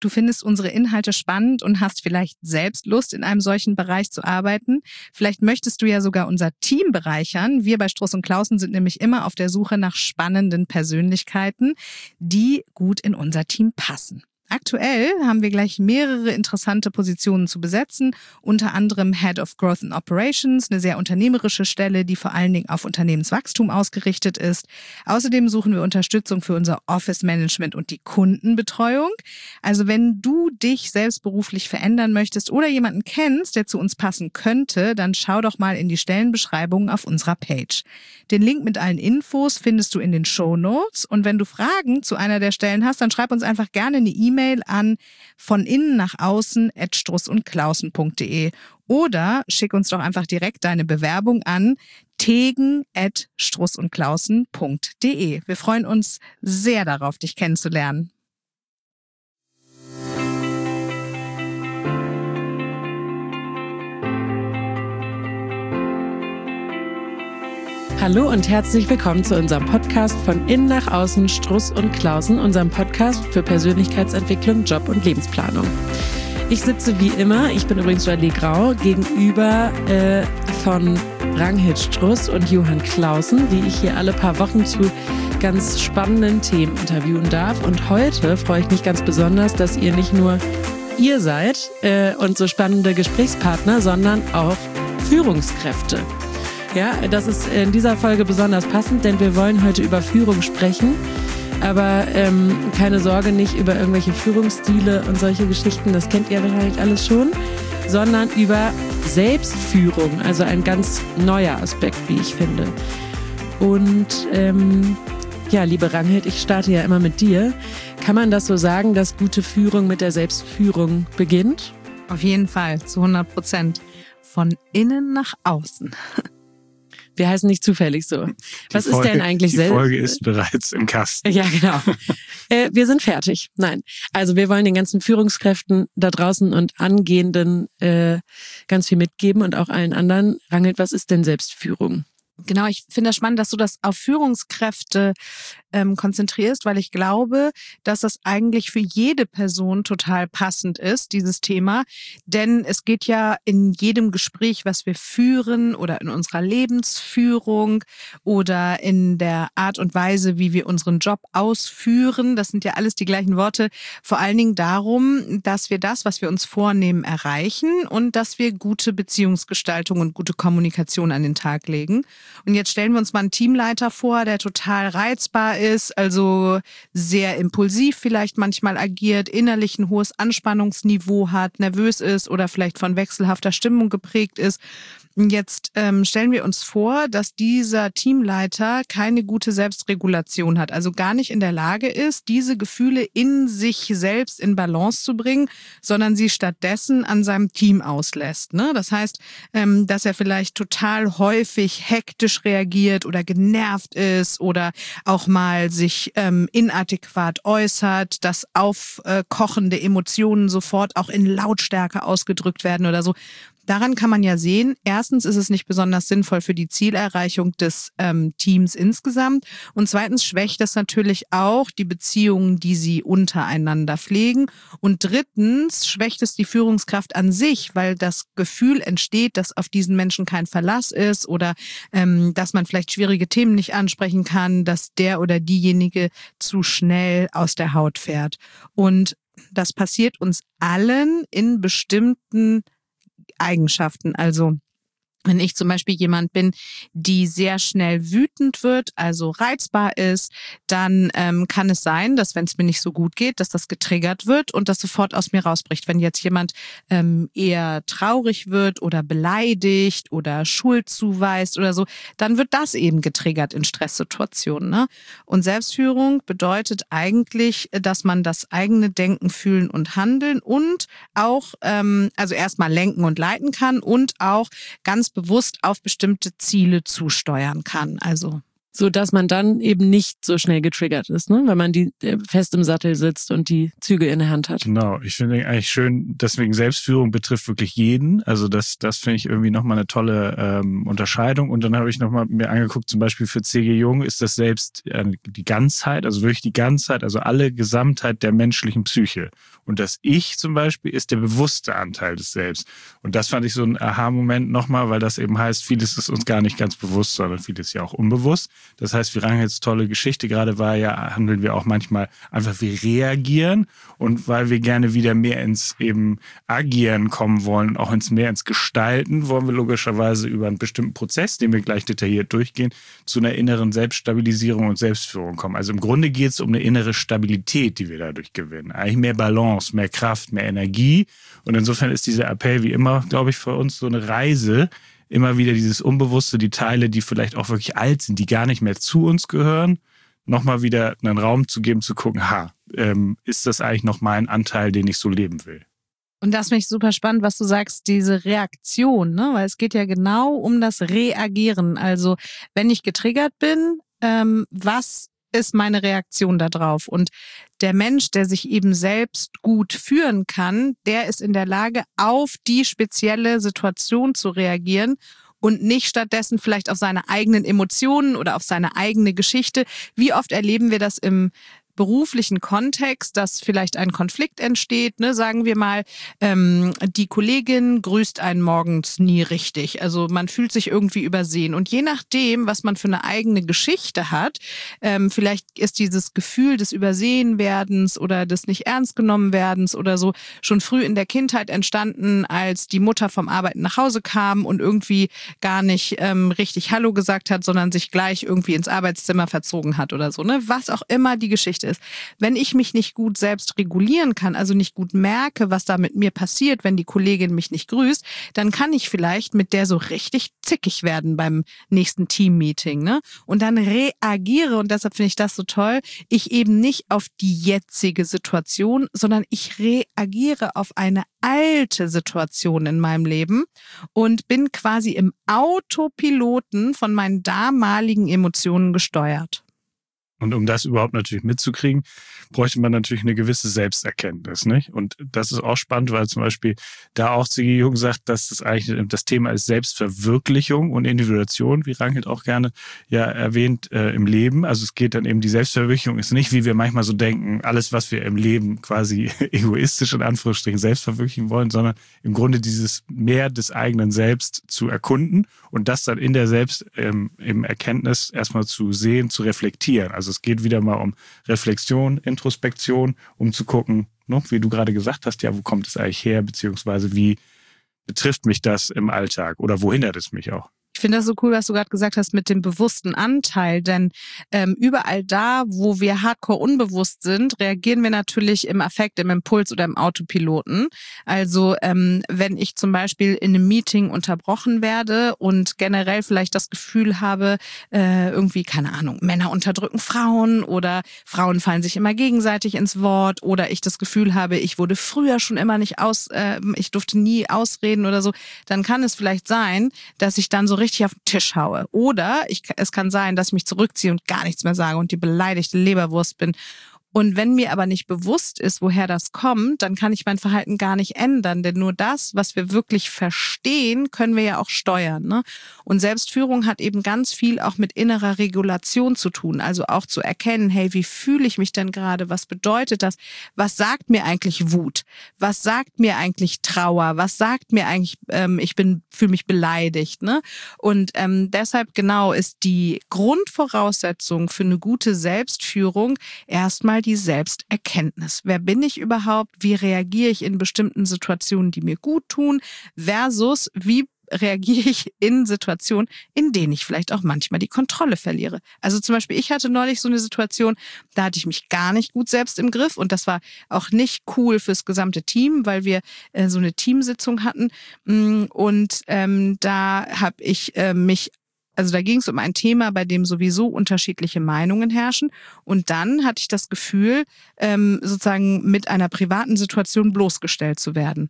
Du findest unsere Inhalte spannend und hast vielleicht selbst Lust, in einem solchen Bereich zu arbeiten. Vielleicht möchtest du ja sogar unser Team bereichern. Wir bei Struss und Klausen sind nämlich immer auf der Suche nach spannenden Persönlichkeiten, die gut in unser Team passen. Aktuell haben wir gleich mehrere interessante Positionen zu besetzen, unter anderem Head of Growth and Operations, eine sehr unternehmerische Stelle, die vor allen Dingen auf Unternehmenswachstum ausgerichtet ist. Außerdem suchen wir Unterstützung für unser Office Management und die Kundenbetreuung. Also wenn du dich selbst beruflich verändern möchtest oder jemanden kennst, der zu uns passen könnte, dann schau doch mal in die Stellenbeschreibung auf unserer Page. Den Link mit allen Infos findest du in den Shownotes und wenn du Fragen zu einer der Stellen hast, dann schreib uns einfach gerne eine E-Mail an von innen nach außen @strussundklausen.de oder schick uns doch einfach direkt deine Bewerbung an tegen@strussundklausen.de. Wir freuen uns sehr darauf, dich kennenzulernen. Hallo und herzlich willkommen zu unserem Podcast von Innen nach Außen, Struss und Klausen, unserem Podcast für Persönlichkeitsentwicklung, Job und Lebensplanung. Ich sitze wie immer, ich bin übrigens Jolie Grau, gegenüber von Ragnhild Struss und Johann Clausen, die ich hier alle paar Wochen zu ganz spannenden Themen interviewen darf. Und heute freue ich mich ganz besonders, dass ihr nicht nur ihr seid und so spannende Gesprächspartner, sondern auch Führungskräfte. Ja, das ist in dieser Folge besonders passend, denn wir wollen heute über Führung sprechen. Aber keine Sorge, nicht über irgendwelche Führungsstile und solche Geschichten, das kennt ihr wahrscheinlich alles schon, sondern über Selbstführung, also ein ganz neuer Aspekt, wie ich finde. Und ja, liebe Ragnhild, ich starte ja immer mit dir. Kann man das so sagen, dass gute Führung mit der Selbstführung beginnt? Auf jeden Fall, zu 100%. Von innen nach außen. Wir heißen nicht zufällig so. Was ist denn eigentlich Die Folge ist bereits im Kasten. Ja, genau. Wir sind fertig. Nein. Also wir wollen den ganzen Führungskräften da draußen und Angehenden ganz viel mitgeben und auch allen anderen. Ragnhild, was ist denn Selbstführung? Genau, ich finde das spannend, dass du das auf Führungskräfte konzentrierst, weil ich glaube, dass das eigentlich für jede Person total passend ist, dieses Thema. Denn es geht ja in jedem Gespräch, was wir führen oder in unserer Lebensführung oder in der Art und Weise, wie wir unseren Job ausführen, das sind ja alles die gleichen Worte, vor allen Dingen darum, dass wir das, was wir uns vornehmen, erreichen und dass wir gute Beziehungsgestaltung und gute Kommunikation an den Tag legen. Und jetzt stellen wir uns mal einen Teamleiter vor, der total reizbar ist, also sehr impulsiv vielleicht manchmal agiert, innerlich ein hohes Anspannungsniveau hat, nervös ist oder vielleicht von wechselhafter Stimmung geprägt ist. Und jetzt stellen wir uns vor, dass dieser Teamleiter keine gute Selbstregulation hat, also gar nicht in der Lage ist, diese Gefühle in sich selbst in Balance zu bringen, sondern sie stattdessen an seinem Team auslässt. Ne? Das heißt, dass er vielleicht total häufig hektisch reagiert oder genervt ist oder auch mal sich inadäquat äußert, dass aufkochende Emotionen sofort auch in Lautstärke ausgedrückt werden oder so. Daran kann man ja sehen, erstens ist es nicht besonders sinnvoll für die Zielerreichung des Teams insgesamt und zweitens schwächt es natürlich auch die Beziehungen, die sie untereinander pflegen und drittens schwächt es die Führungskraft an sich, weil das Gefühl entsteht, dass auf diesen Menschen kein Verlass ist oder dass man vielleicht schwierige Themen nicht ansprechen kann, dass der oder diejenige zu schnell aus der Haut fährt. Und das passiert uns allen in bestimmten Eigenschaften. Also wenn ich zum Beispiel jemand bin, die sehr schnell wütend wird, also reizbar ist, dann kann es sein, dass wenn es mir nicht so gut geht, dass das getriggert wird und das sofort aus mir rausbricht. Wenn jetzt jemand eher traurig wird oder beleidigt oder Schuld zuweist oder so, dann wird das eben getriggert in Stresssituationen. Ne? Und Selbstführung bedeutet eigentlich, dass man das eigene Denken, Fühlen und Handeln und auch, also erstmal lenken und leiten kann und auch ganz bewusst auf bestimmte Ziele zusteuern kann. Also So dass man dann eben nicht so schnell getriggert ist, ne? Wenn man fest im Sattel sitzt und die Züge in der Hand hat. Genau, ich finde eigentlich schön, deswegen Selbstführung betrifft wirklich jeden. Also das finde ich irgendwie nochmal eine tolle Unterscheidung. Und dann habe ich nochmal mir angeguckt, zum Beispiel für C.G. Jung ist das selbst die Ganzheit, also wirklich die Ganzheit, also alle Gesamtheit der menschlichen Psyche. Und das Ich zum Beispiel ist der bewusste Anteil des Selbst. Und das fand ich so ein Aha-Moment nochmal, weil das eben heißt, vieles ist uns gar nicht ganz bewusst, sondern vieles ja auch unbewusst. Das heißt, wie Ranghels tolle Geschichte gerade war, ja, handeln wir auch manchmal einfach, wir reagieren. Und weil wir gerne wieder mehr ins eben Agieren kommen wollen, auch mehr ins Gestalten, wollen wir logischerweise über einen bestimmten Prozess, den wir gleich detailliert durchgehen, zu einer inneren Selbststabilisierung und Selbstführung kommen. Also im Grunde geht es um eine innere Stabilität, die wir dadurch gewinnen. Eigentlich mehr Balance, mehr Kraft, mehr Energie. Und insofern ist dieser Appell wie immer, glaube ich, für uns so eine Reise, immer wieder dieses Unbewusste, die Teile, die vielleicht auch wirklich alt sind, die gar nicht mehr zu uns gehören, nochmal wieder einen Raum zu geben, zu gucken, ist das eigentlich noch mein Anteil, den ich so leben will? Und das finde ich super spannend, was du sagst, diese Reaktion, ne? Weil es geht ja genau um das Reagieren. Also wenn ich getriggert bin, was ist meine Reaktion darauf? Und der Mensch, der sich eben selbst gut führen kann, der ist in der Lage, auf die spezielle Situation zu reagieren und nicht stattdessen vielleicht auf seine eigenen Emotionen oder auf seine eigene Geschichte. Wie oft erleben wir das im beruflichen Kontext, dass vielleicht ein Konflikt entsteht, ne, sagen wir mal, die Kollegin grüßt einen morgens nie richtig. Also man fühlt sich irgendwie übersehen. Und je nachdem, was man für eine eigene Geschichte hat, vielleicht ist dieses Gefühl des Übersehenwerdens oder des nicht ernst genommen werdens oder so schon früh in der Kindheit entstanden, als die Mutter vom Arbeiten nach Hause kam und irgendwie gar nicht richtig Hallo gesagt hat, sondern sich gleich irgendwie ins Arbeitszimmer verzogen hat oder so, ne? Was auch immer die Geschichte ist. Wenn ich mich nicht gut selbst regulieren kann, also nicht gut merke, was da mit mir passiert, wenn die Kollegin mich nicht grüßt, dann kann ich vielleicht mit der so richtig zickig werden beim nächsten Teammeeting, ne? Und dann reagiere, und deshalb finde ich das so toll, ich eben nicht auf die jetzige Situation, sondern ich reagiere auf eine alte Situation in meinem Leben und bin quasi im Autopiloten von meinen damaligen Emotionen gesteuert. Und um das überhaupt natürlich mitzukriegen, bräuchte man natürlich eine gewisse Selbsterkenntnis, nicht? Und das ist auch spannend, weil zum Beispiel da auch C.G. Jung sagt, dass das eigentlich das Thema ist Selbstverwirklichung und Individuation, wie Ranghelt auch gerne ja erwähnt, im Leben. Also es geht dann eben, die Selbstverwirklichung ist nicht, wie wir manchmal so denken, alles, was wir im Leben quasi egoistisch in Anführungsstrichen selbst verwirklichen wollen, sondern im Grunde dieses Mehr des eigenen Selbst zu erkunden und das dann in der eben Erkenntnis erstmal zu sehen, zu reflektieren. Also es geht wieder mal um Reflexion, Introspektion, um zu gucken, ne, wie du gerade gesagt hast, ja, wo kommt es eigentlich her, beziehungsweise wie betrifft mich das im Alltag oder wo hindert es mich auch? Ich finde das so cool, was du gerade gesagt hast mit dem bewussten Anteil, denn überall da, wo wir hardcore unbewusst sind, reagieren wir natürlich im Affekt, im Impuls oder im Autopiloten. Also wenn ich zum Beispiel in einem Meeting unterbrochen werde und generell vielleicht das Gefühl habe, irgendwie, keine Ahnung, Männer unterdrücken Frauen oder Frauen fallen sich immer gegenseitig ins Wort oder ich das Gefühl habe, ich wurde früher schon immer nicht ich durfte nie ausreden oder so, dann kann es vielleicht sein, dass ich dann so richtig auf den Tisch haue. Oder es kann sein, dass ich mich zurückziehe und gar nichts mehr sage und die beleidigte Leberwurst bin. Und wenn mir aber nicht bewusst ist, woher das kommt, dann kann ich mein Verhalten gar nicht ändern. Denn nur das, was wir wirklich verstehen, können wir ja auch steuern, ne? Und Selbstführung hat eben ganz viel auch mit innerer Regulation zu tun. Also auch zu erkennen, hey, wie fühle ich mich denn gerade? Was bedeutet das? Was sagt mir eigentlich Wut? Was sagt mir eigentlich Trauer? Was sagt mir eigentlich, fühle mich beleidigt, ne? Und deshalb genau ist die Grundvoraussetzung für eine gute Selbstführung erstmal die Selbsterkenntnis. Wer bin ich überhaupt? Wie reagiere ich in bestimmten Situationen, die mir gut tun? Versus, wie reagiere ich in Situationen, in denen ich vielleicht auch manchmal die Kontrolle verliere. Also zum Beispiel, ich hatte neulich so eine Situation, da hatte ich mich gar nicht gut selbst im Griff und das war auch nicht cool fürs gesamte Team, weil wir so eine Teamsitzung hatten und da habe ich also da ging es um ein Thema, bei dem sowieso unterschiedliche Meinungen herrschen. Und dann hatte ich das Gefühl, sozusagen mit einer privaten Situation bloßgestellt zu werden.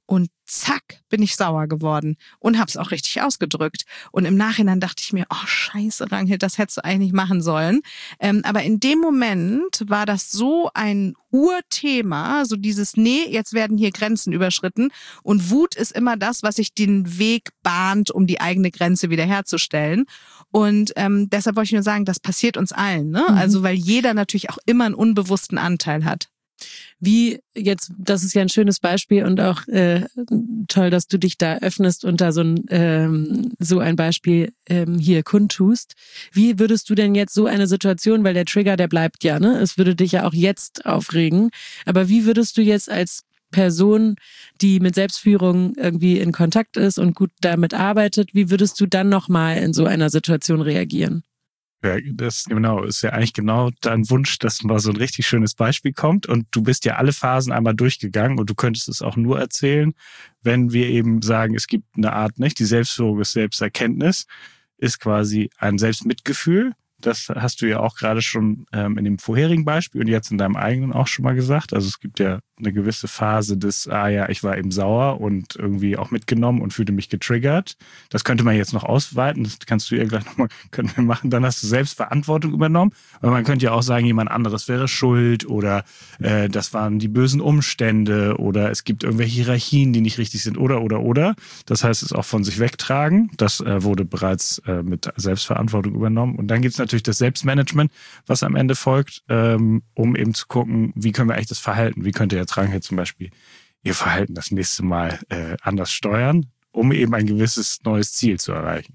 Und zack, bin ich sauer geworden und habe es auch richtig ausgedrückt. Und im Nachhinein dachte ich mir, oh scheiße, Ragnhild, das hättest du eigentlich machen sollen. Aber in dem Moment war das so ein Urthema, so dieses, nee, jetzt werden hier Grenzen überschritten. Und Wut ist immer das, was sich den Weg bahnt, um die eigene Grenze wiederherzustellen. Und deshalb wollte ich nur sagen, das passiert uns allen, ne? Also weil jeder natürlich auch immer einen unbewussten Anteil hat. Wie jetzt, das ist ja ein schönes Beispiel und auch toll, dass du dich da öffnest und da so ein Beispiel hier kundtust. Wie würdest du denn jetzt so eine Situation, weil der Trigger, der bleibt ja, ne? Es würde dich ja auch jetzt aufregen. Aber wie würdest du jetzt als Person, die mit Selbstführung irgendwie in Kontakt ist und gut damit arbeitet, wie würdest du dann nochmal in so einer Situation reagieren? Ja, das genau ist ja eigentlich genau dein Wunsch, dass mal so ein richtig schönes Beispiel kommt und du bist ja alle Phasen einmal durchgegangen und du könntest es auch nur erzählen, wenn wir eben sagen, es gibt eine Art, nicht? Die Selbstführung ist Selbsterkenntnis, ist quasi ein Selbstmitgefühl. Das hast du ja auch gerade schon in dem vorherigen Beispiel und jetzt in deinem eigenen auch schon mal gesagt. Also es gibt ja eine gewisse Phase des, ich war eben sauer und irgendwie auch mitgenommen und fühlte mich getriggert. Das könnte man jetzt noch ausweiten, das kannst du ja gleich nochmal, können wir machen. Dann hast du selbst Verantwortung übernommen. Aber man könnte ja auch sagen, jemand anderes wäre schuld oder das waren die bösen Umstände oder es gibt irgendwelche Hierarchien, die nicht richtig sind oder. Das heißt, es auch von sich wegtragen. Das wurde bereits mit Selbstverantwortung übernommen. Und dann gibt es natürlich das Selbstmanagement, was am Ende folgt, um eben zu gucken, wie können wir eigentlich das Verhalten, wie könnte jetzt Ragnhild zum Beispiel ihr Verhalten das nächste Mal anders steuern, um eben ein gewisses neues Ziel zu erreichen.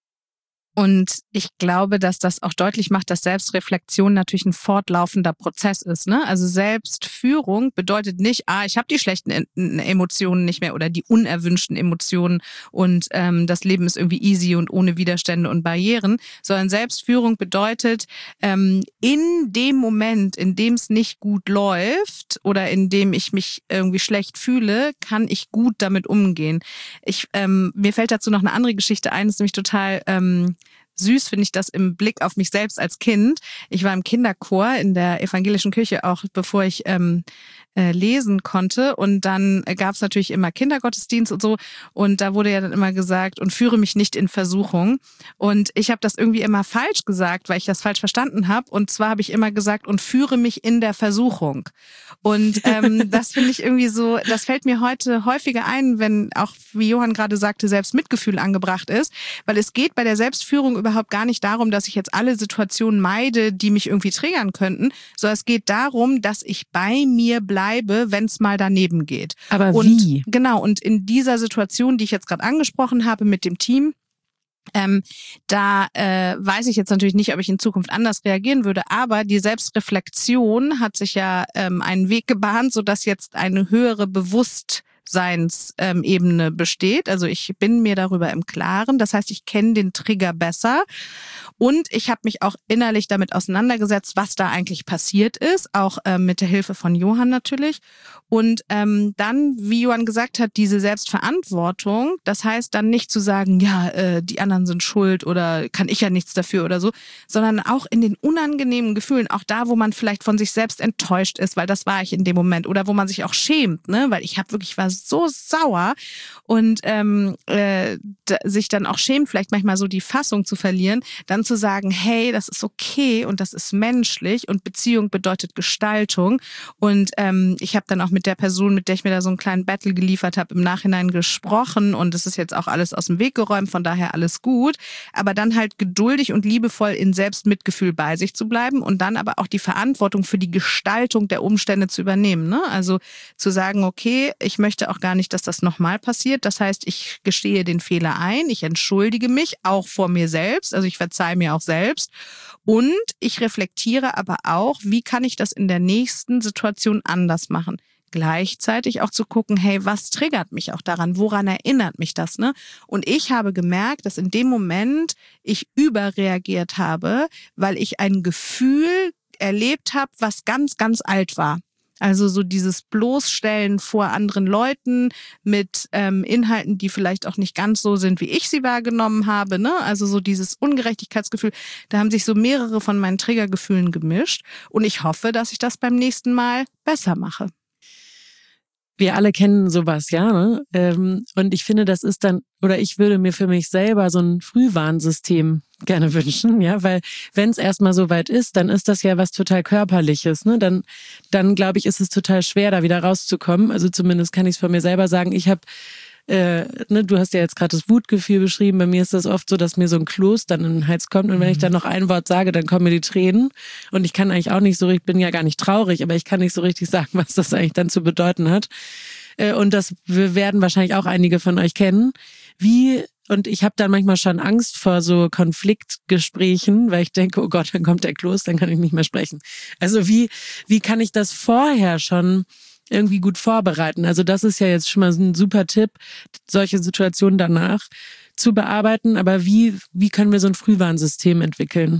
Und ich glaube, dass das auch deutlich macht, dass Selbstreflexion natürlich ein fortlaufender Prozess ist, ne? Also Selbstführung bedeutet nicht, ich habe die schlechten Emotionen nicht mehr oder die unerwünschten Emotionen und das Leben ist irgendwie easy und ohne Widerstände und Barrieren, sondern Selbstführung bedeutet, in dem Moment, in dem es nicht gut läuft oder in dem ich mich irgendwie schlecht fühle, kann ich gut damit umgehen. Mir fällt dazu noch eine andere Geschichte ein, das ist nämlich total süß, finde ich das im Blick auf mich selbst als Kind. Ich war im Kinderchor in der evangelischen Kirche, auch bevor ich lesen konnte. Und dann gab es natürlich immer Kindergottesdienst und so. Und da wurde ja dann immer gesagt, und führe mich nicht in Versuchung. Und ich habe das irgendwie immer falsch gesagt, weil ich das falsch verstanden habe. Und zwar habe ich immer gesagt, und führe mich in der Versuchung. Und das finde ich irgendwie so, das fällt mir heute häufiger ein, wenn auch, wie Johann gerade sagte, Selbstmitgefühl angebracht ist. Weil es geht bei der Selbstführung überhaupt gar nicht darum, dass ich jetzt alle Situationen meide, die mich irgendwie triggern könnten, sondern es geht darum, dass ich bei mir bleibe, wenn es mal daneben geht. Aber wie? Genau, und in dieser Situation, die ich jetzt gerade angesprochen habe mit dem Team, da weiß ich jetzt natürlich nicht, ob ich in Zukunft anders reagieren würde, aber die Selbstreflexion hat sich ja einen Weg gebahnt, sodass jetzt eine höhere Bewusstseinsebene besteht. Also ich bin mir darüber im Klaren. Das heißt, ich kenne den Trigger besser und ich habe mich auch innerlich damit auseinandergesetzt, was da eigentlich passiert ist, auch mit der Hilfe von Johann natürlich. Und dann, wie Johann gesagt hat, diese Selbstverantwortung, das heißt dann nicht zu sagen, die anderen sind schuld oder kann ich ja nichts dafür oder so, sondern auch in den unangenehmen Gefühlen, auch da, wo man vielleicht von sich selbst enttäuscht ist, weil das war ich in dem Moment, oder wo man sich auch schämt, ne, weil ich war so sauer und sich dann auch schämt, vielleicht manchmal so die Fassung zu verlieren, dann zu sagen, hey, das ist okay und das ist menschlich und Beziehung bedeutet Gestaltung und ich habe dann auch mit der Person, mit der ich mir da so einen kleinen Battle geliefert habe, im Nachhinein gesprochen und es ist jetzt auch alles aus dem Weg geräumt, von daher alles gut, aber dann halt geduldig und liebevoll in Selbstmitgefühl bei sich zu bleiben und dann aber auch die Verantwortung für die Gestaltung der Umstände zu übernehmen, ne? Also zu sagen, okay, ich möchte auch gar nicht, dass das nochmal passiert, das heißt, ich gestehe den Fehler ein, ich entschuldige mich auch vor mir selbst, also ich verzeihe mir auch selbst und ich reflektiere aber auch, wie kann ich das in der nächsten Situation anders machen. Gleichzeitig auch zu gucken, hey, was triggert mich auch daran? Woran erinnert mich das, ne? Und ich habe gemerkt, dass in dem Moment ich überreagiert habe, weil ich ein Gefühl erlebt habe, was ganz, ganz alt war. Also so dieses Bloßstellen vor anderen Leuten mit Inhalten, die vielleicht auch nicht ganz so sind, wie ich sie wahrgenommen habe, ne? Also so dieses Ungerechtigkeitsgefühl, da haben sich so mehrere von meinen Triggergefühlen gemischt und ich hoffe, dass ich das beim nächsten Mal besser mache. wir alle kennen sowas, ja, ne? Und ich finde, das ist dann, oder ich würde mir für mich selber so ein Frühwarnsystem gerne wünschen, ja, weil wenn es erstmal so weit ist, dann ist das ja was total Körperliches, ne? Dann glaube ich, ist es total schwer, da wieder rauszukommen. Also zumindest kann ich es von mir selber sagen. Ich habe du hast ja jetzt gerade das Wutgefühl beschrieben. Bei mir ist das oft so, dass mir so ein Kloß dann in den Hals kommt und wenn ich dann noch ein Wort sage, dann kommen mir die Tränen und ich kann eigentlich auch nicht so richtig, bin ja gar nicht traurig, aber ich kann nicht so richtig sagen, was das eigentlich dann zu bedeuten hat. Und das werden wahrscheinlich auch einige von euch kennen. Und ich habe dann manchmal schon Angst vor so Konfliktgesprächen, weil ich denke, oh Gott, dann kommt der Kloß, dann kann ich nicht mehr sprechen. Also wie kann ich das vorher schon irgendwie gut vorbereiten? Also das ist ja jetzt schon mal ein super Tipp, solche Situationen danach zu bearbeiten. Aber wie können wir so ein Frühwarnsystem entwickeln?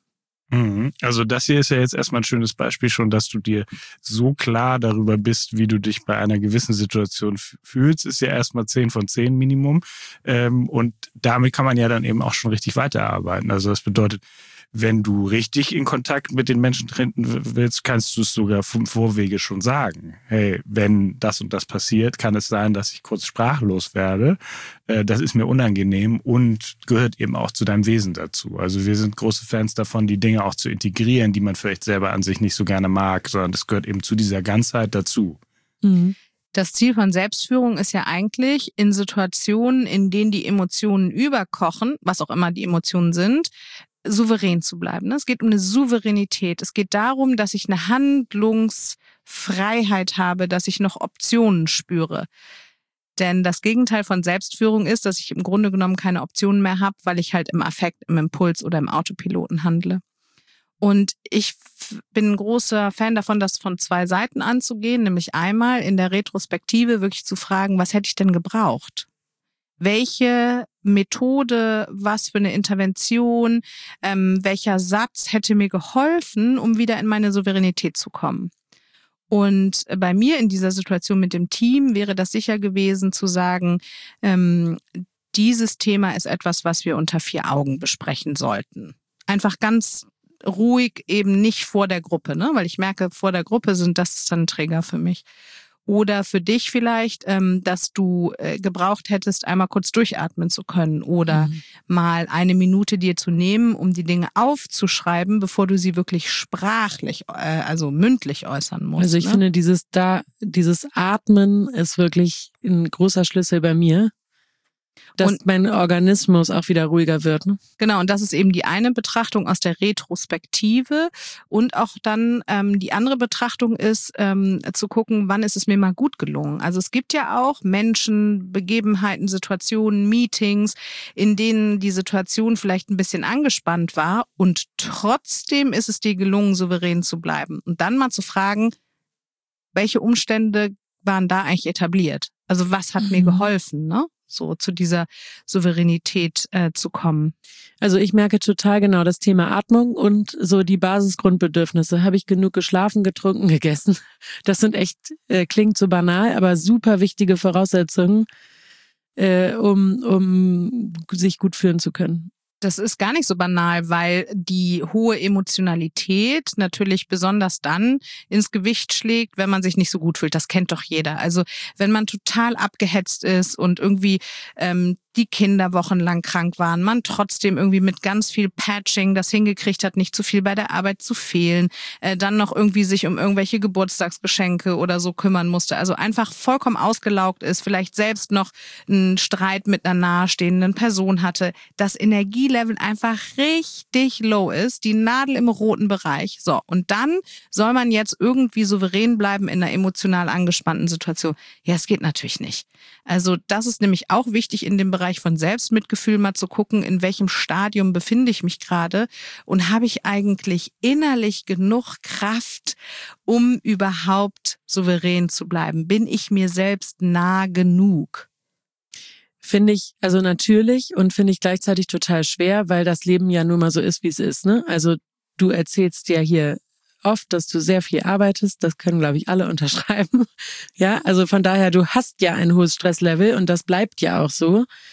Also das hier ist ja jetzt erstmal ein schönes Beispiel schon, dass du dir so klar darüber bist, wie du dich bei einer gewissen Situation fühlst, ist ja erstmal 10 von 10 Minimum. Und damit kann man ja dann eben auch schon richtig weiterarbeiten. Also das bedeutet, wenn du richtig in Kontakt mit den Menschen treten willst, kannst du es sogar vom Vorwege schon sagen. Hey, wenn das und das passiert, kann es sein, dass ich kurz sprachlos werde. Das ist mir unangenehm und gehört eben auch zu deinem Wesen dazu. Also wir sind große Fans davon, die Dinge auch zu integrieren, die man vielleicht selber an sich nicht so gerne mag, sondern das gehört eben zu dieser Ganzheit dazu. Mhm. Das Ziel von Selbstführung ist ja eigentlich, in Situationen, in denen die Emotionen überkochen, was auch immer die Emotionen sind, souverän zu bleiben. Es geht um eine Souveränität. Es geht darum, dass ich eine Handlungsfreiheit habe, dass ich noch Optionen spüre. Denn das Gegenteil von Selbstführung ist, dass ich im Grunde genommen keine Optionen mehr habe, weil ich halt im Affekt, im Impuls oder im Autopiloten handle. Und ich bin ein großer Fan davon, das von 2 Seiten anzugehen, nämlich einmal in der Retrospektive wirklich zu fragen, was hätte ich denn gebraucht? Welche Methode, was für eine Intervention, welcher Satz hätte mir geholfen, um wieder in meine Souveränität zu kommen? Und bei mir in dieser Situation mit dem Team wäre das sicher gewesen zu sagen, dieses Thema ist etwas, was wir unter 4 Augen besprechen sollten. Einfach ganz ruhig, eben nicht vor der Gruppe, ne? Weil ich merke, vor der Gruppe das ist dann ein Trigger für mich. Oder für dich vielleicht, dass du gebraucht hättest, einmal kurz durchatmen zu können oder mal 1 Minute dir zu nehmen, um die Dinge aufzuschreiben, bevor du sie wirklich sprachlich, also mündlich äußern musst. Also ich finde, dieses Atmen ist wirklich ein großer Schlüssel bei mir, dass mein Organismus auch wieder ruhiger wird. Ne? Genau, und das ist eben die eine Betrachtung aus der Retrospektive. Und auch dann die andere Betrachtung ist, zu gucken, wann ist es mir mal gut gelungen. Also es gibt ja auch Menschen, Begebenheiten, Situationen, Meetings, in denen die Situation vielleicht ein bisschen angespannt war und trotzdem ist es dir gelungen, souverän zu bleiben. Und dann mal zu fragen, welche Umstände waren da eigentlich etabliert? Also was hat mir geholfen, ne? So zu dieser Souveränität zu kommen. Also ich merke total genau das Thema Atmung und so die Basisgrundbedürfnisse. Habe ich genug geschlafen, getrunken, gegessen? Das sind echt, klingt so banal, aber super wichtige Voraussetzungen, um sich gut fühlen zu können. Das ist gar nicht so banal, weil die hohe Emotionalität natürlich besonders dann ins Gewicht schlägt, wenn man sich nicht so gut fühlt. Das kennt doch jeder. Also wenn man total abgehetzt ist und irgendwie die Kinder wochenlang krank waren, man trotzdem irgendwie mit ganz viel Patching das hingekriegt hat, nicht zu viel bei der Arbeit zu fehlen, dann noch irgendwie sich um irgendwelche Geburtstagsgeschenke oder so kümmern musste. Also einfach vollkommen ausgelaugt ist, vielleicht selbst noch einen Streit mit einer nahestehenden Person hatte, das Energielevel einfach richtig low ist, die Nadel im roten Bereich. So, und dann soll man jetzt irgendwie souverän bleiben in einer emotional angespannten Situation. Ja, es geht natürlich nicht. Also das ist nämlich auch wichtig in dem Bereich von Selbstmitgefühl mal zu gucken, in welchem Stadium befinde ich mich gerade und habe ich eigentlich innerlich genug Kraft, um überhaupt souverän zu bleiben? Bin ich mir selbst nah genug? Finde ich, also natürlich und finde ich gleichzeitig total schwer, weil das Leben ja nun mal so ist, wie es ist, ne? Also du erzählst ja hier oft, dass du sehr viel arbeitest. Das können, glaube ich, alle unterschreiben. Ja, also von daher, du hast ja ein hohes Stresslevel und das bleibt ja auch so.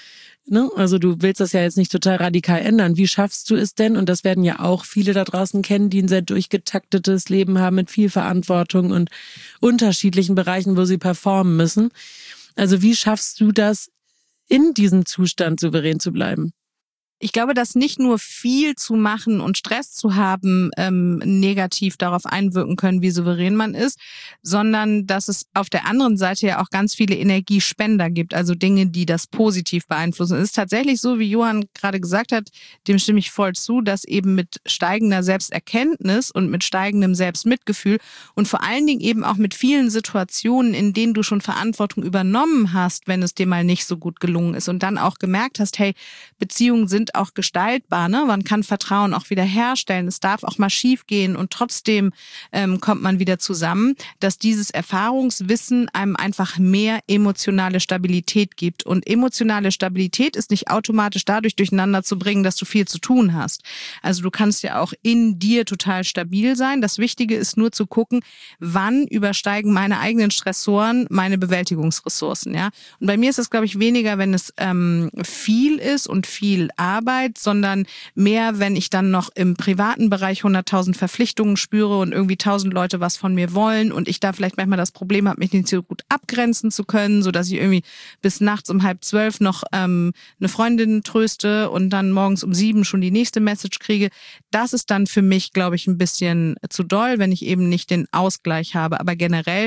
ne? Also du willst das ja jetzt nicht total radikal ändern. Wie schaffst du es denn? Und das werden ja auch viele da draußen kennen, die ein sehr durchgetaktetes Leben haben mit viel Verantwortung und unterschiedlichen Bereichen, wo sie performen müssen. Also wie schaffst du das, in diesem Zustand souverän zu bleiben? Ich glaube, dass nicht nur viel zu machen und Stress zu haben negativ darauf einwirken können, wie souverän man ist, sondern dass es auf der anderen Seite ja auch ganz viele Energiespender gibt, also Dinge, die das positiv beeinflussen. Es ist tatsächlich so, wie Johann gerade gesagt hat, dem stimme ich voll zu, dass eben mit steigender Selbsterkenntnis und mit steigendem Selbstmitgefühl und vor allen Dingen eben auch mit vielen Situationen, in denen du schon Verantwortung übernommen hast, wenn es dir mal nicht so gut gelungen ist und dann auch gemerkt hast, hey, Beziehungen sind auch gestaltbar, ne? Man kann Vertrauen auch wieder herstellen. Es darf auch mal schief gehen und trotzdem kommt man wieder zusammen, dass dieses Erfahrungswissen einem einfach mehr emotionale Stabilität gibt. Und emotionale Stabilität ist nicht automatisch dadurch durcheinander zu bringen, dass du viel zu tun hast. Also du kannst ja auch in dir total stabil sein. Das Wichtige ist nur zu gucken, wann übersteigen meine eigenen Stressoren meine Bewältigungsressourcen. Ja? Und bei mir ist es, glaube ich, weniger, wenn es viel ist und viel Arbeit, sondern mehr, wenn ich dann noch im privaten Bereich 100.000 Verpflichtungen spüre und irgendwie 1.000 Leute was von mir wollen und ich da vielleicht manchmal das Problem habe, mich nicht so gut abgrenzen zu können, sodass ich irgendwie bis nachts um 11:30 noch eine Freundin tröste und dann morgens um 7 schon die nächste Message kriege. Das ist dann für mich, glaube ich, ein bisschen zu doll, wenn ich eben nicht den Ausgleich habe. Aber generell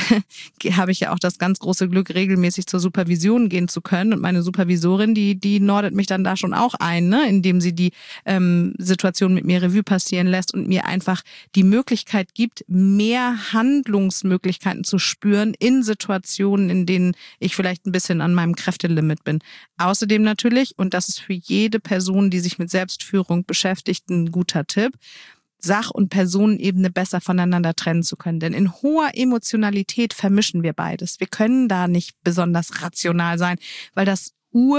habe ich ja auch das ganz große Glück, regelmäßig zur Supervision gehen zu können. Und meine Supervisorin, die nordet mich dann da schon auch ein, ne? Indem sie die Situation mit mir Revue passieren lässt und mir einfach die Möglichkeit gibt, mehr Handlungsmöglichkeiten zu spüren in Situationen, in denen ich vielleicht ein bisschen an meinem Kräftelimit bin. Außerdem natürlich, und das ist für jede Person, die sich mit Selbstführung beschäftigt, ein guter Tipp, Sach- und Personenebene besser voneinander trennen zu können. Denn in hoher Emotionalität vermischen wir beides. Wir können da nicht besonders rational sein, weil das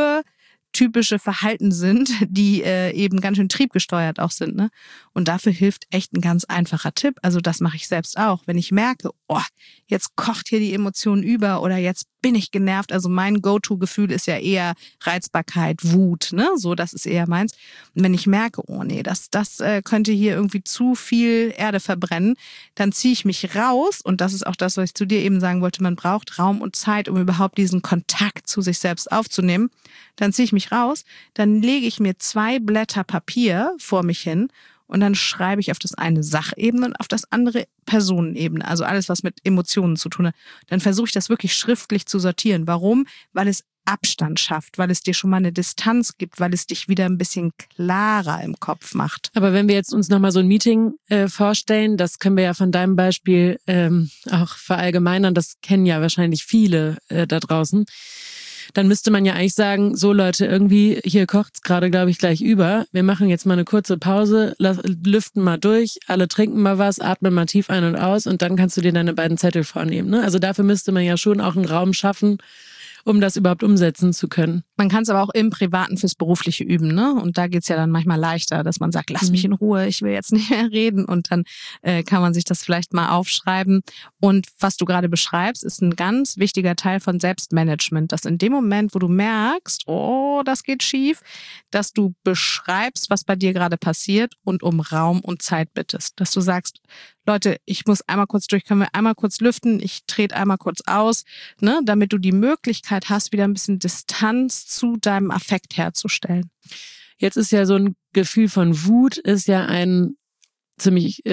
urtypische Verhalten sind, die eben ganz schön triebgesteuert auch sind, ne? Und dafür hilft echt ein ganz einfacher Tipp. Also das mache ich selbst auch. Wenn ich merke, jetzt kocht hier die Emotion über oder jetzt bin ich genervt. Also mein Go-To-Gefühl ist ja eher Reizbarkeit, Wut, ne? So, das ist eher meins. Und wenn ich merke, das könnte hier irgendwie zu viel Erde verbrennen, dann ziehe ich mich raus. Und das ist auch das, was ich zu dir eben sagen wollte. Man braucht Raum und Zeit, um überhaupt diesen Kontakt zu sich selbst aufzunehmen. Dann ziehe ich mich raus, dann lege ich mir 2 Blätter Papier vor mich hin und dann schreibe ich auf das eine Sachebene und auf das andere Personenebene, also alles, was mit Emotionen zu tun hat. Dann versuche ich das wirklich schriftlich zu sortieren. Warum? Weil es Abstand schafft, weil es dir schon mal eine Distanz gibt, weil es dich wieder ein bisschen klarer im Kopf macht. Aber wenn wir jetzt uns nochmal so ein Meeting vorstellen, das können wir ja von deinem Beispiel auch verallgemeinern, das kennen ja wahrscheinlich viele da draußen. Dann müsste man ja eigentlich sagen, so Leute, irgendwie, hier kocht's gerade, glaube ich, gleich über. Wir machen jetzt mal eine kurze Pause, lüften mal durch, alle trinken mal was, atmen mal tief ein und aus und dann kannst du dir deine beiden Zettel vornehmen. Ne? Also dafür müsste man ja schon auch einen Raum schaffen, um das überhaupt umsetzen zu können. Man kann es aber auch im Privaten fürs Berufliche üben, ne? Und da geht's ja dann manchmal leichter, dass man sagt, lass mich in Ruhe, ich will jetzt nicht mehr reden. Und dann kann man sich das vielleicht mal aufschreiben. Und was du gerade beschreibst, ist ein ganz wichtiger Teil von Selbstmanagement, dass in dem Moment, wo du merkst, das geht schief, dass du beschreibst, was bei dir gerade passiert und um Raum und Zeit bittest. Dass du sagst, Leute, ich muss einmal kurz durch, können wir einmal kurz lüften, ich trete einmal kurz aus, ne, damit du die Möglichkeit hast, wieder ein bisschen Distanz zu deinem Affekt herzustellen. Jetzt ist ja so ein Gefühl von Wut, ist ja ein ziemlich,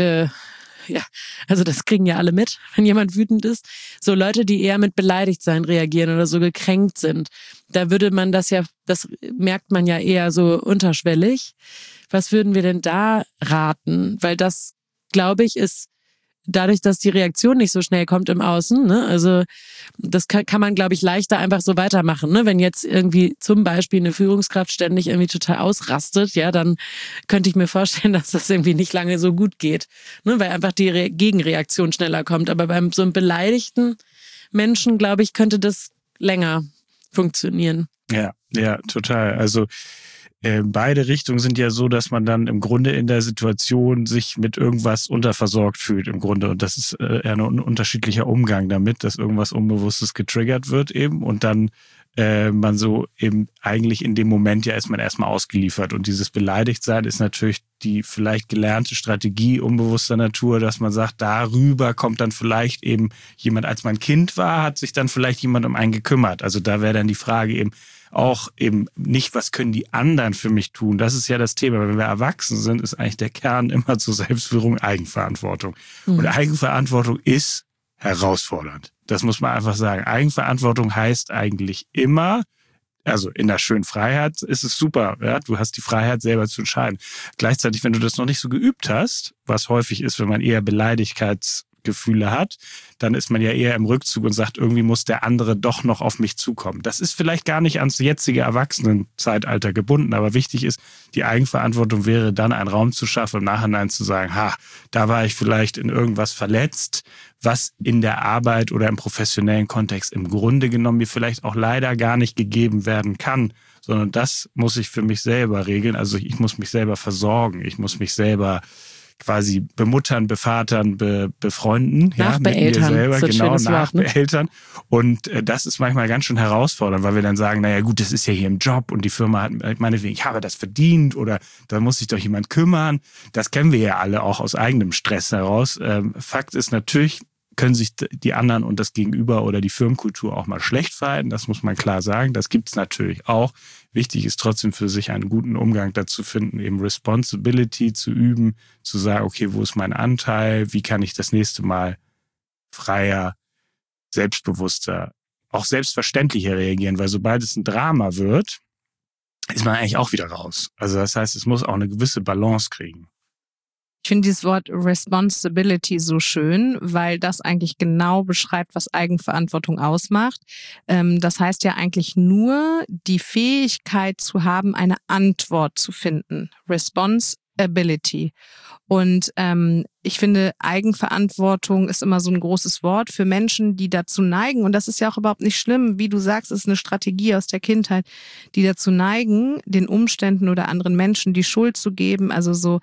also das kriegen ja alle mit, wenn jemand wütend ist. So Leute, die eher mit Beleidigtsein reagieren oder so gekränkt sind, da würde man das merkt man ja eher so unterschwellig. Was würden wir denn da raten? Weil das, glaube ich, ist dadurch, dass die Reaktion nicht so schnell kommt im Außen, ne? Also das kann man, glaube ich, leichter einfach so weitermachen, ne? Wenn jetzt irgendwie zum Beispiel eine Führungskraft ständig irgendwie total ausrastet, ja, dann könnte ich mir vorstellen, dass das irgendwie nicht lange so gut geht, ne? Weil einfach die Gegenreaktion schneller kommt. Aber beim so einem beleidigten Menschen, glaube ich, könnte das länger funktionieren. Ja, total. Also beide Richtungen sind ja so, dass man dann im Grunde in der Situation sich mit irgendwas unterversorgt fühlt im Grunde. Und das ist eher ein unterschiedlicher Umgang damit, dass irgendwas Unbewusstes getriggert wird eben und dann man so eben eigentlich in dem Moment ja ist man erstmal ausgeliefert. Und dieses Beleidigtsein ist natürlich die vielleicht gelernte Strategie unbewusster Natur, dass man sagt, darüber kommt dann vielleicht eben jemand, als man Kind war, hat sich dann vielleicht jemand um einen gekümmert. Also da wäre dann die Frage eben auch eben nicht, was können die anderen für mich tun? Das ist ja das Thema. Wenn wir erwachsen sind, ist eigentlich der Kern immer zur Selbstführung Eigenverantwortung. Und Eigenverantwortung ist herausfordernd. Das muss man einfach sagen. Eigenverantwortung heißt eigentlich immer, also in der schönen Freiheit ist es super. Ja? Du hast die Freiheit, selber zu entscheiden. Gleichzeitig, wenn du das noch nicht so geübt hast, was häufig ist, wenn man eher Beleidigkeitsgefühle hat, dann ist man ja eher im Rückzug und sagt, irgendwie muss der andere doch noch auf mich zukommen. Das ist vielleicht gar nicht ans jetzige Erwachsenenzeitalter gebunden, aber wichtig ist, die Eigenverantwortung wäre dann, einen Raum zu schaffen, im Nachhinein zu sagen, da war ich vielleicht in irgendwas verletzt, was in der Arbeit oder im professionellen Kontext im Grunde genommen mir vielleicht auch leider gar nicht gegeben werden kann, sondern das muss ich für mich selber regeln. Also ich muss mich selber versorgen, ich muss mich selber quasi bemuttern, bevatern, befreunden. Nachbeeltern, mit mir selber, genau, nachbeeltern. Und das ist manchmal ganz schön herausfordernd, weil wir dann sagen, naja gut, das ist ja hier im Job und die Firma hat meinetwegen, ich habe das verdient oder da muss sich doch jemand kümmern. Das kennen wir ja alle auch aus eigenem Stress heraus. Fakt ist natürlich, können sich die anderen und das Gegenüber oder die Firmenkultur auch mal schlecht verhalten. Das muss man klar sagen. Das gibt es natürlich auch. Wichtig ist trotzdem für sich einen guten Umgang dazu finden, eben Responsibility zu üben, zu sagen, okay, wo ist mein Anteil? Wie kann ich das nächste Mal freier, selbstbewusster, auch selbstverständlicher reagieren? Weil sobald es ein Drama wird, ist man eigentlich auch wieder raus. Also das heißt, es muss auch eine gewisse Balance kriegen. Ich finde dieses Wort Responsibility so schön, weil das eigentlich genau beschreibt, was Eigenverantwortung ausmacht. Das heißt ja eigentlich nur, die Fähigkeit zu haben, eine Antwort zu finden. Responsibility. Und ich finde, Eigenverantwortung ist immer so ein großes Wort für Menschen, die dazu neigen. Und das ist ja auch überhaupt nicht schlimm. Wie du sagst, es ist eine Strategie aus der Kindheit, die dazu neigen, den Umständen oder anderen Menschen die Schuld zu geben. Also so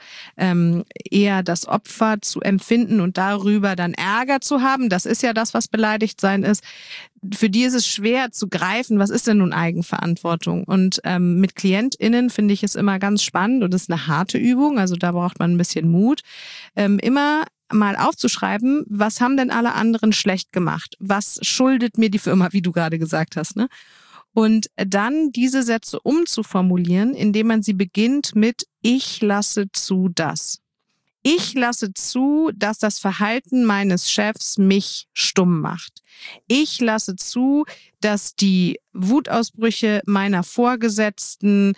eher das Opfer zu empfinden und darüber dann Ärger zu haben. Das ist ja das, was beleidigt sein ist. Für die ist es schwer zu greifen, was ist denn nun Eigenverantwortung? Und mit KlientInnen finde ich es immer ganz spannend und es ist eine harte Übung, also da braucht man ein bisschen Mut, immer mal aufzuschreiben, was haben denn alle anderen schlecht gemacht? Was schuldet mir die Firma, wie du gerade gesagt hast, ne? Und dann diese Sätze umzuformulieren, indem man sie beginnt mit ich lasse zu das. Ich lasse zu, dass das Verhalten meines Chefs mich stumm macht. Ich lasse zu, dass die Wutausbrüche meiner Vorgesetzten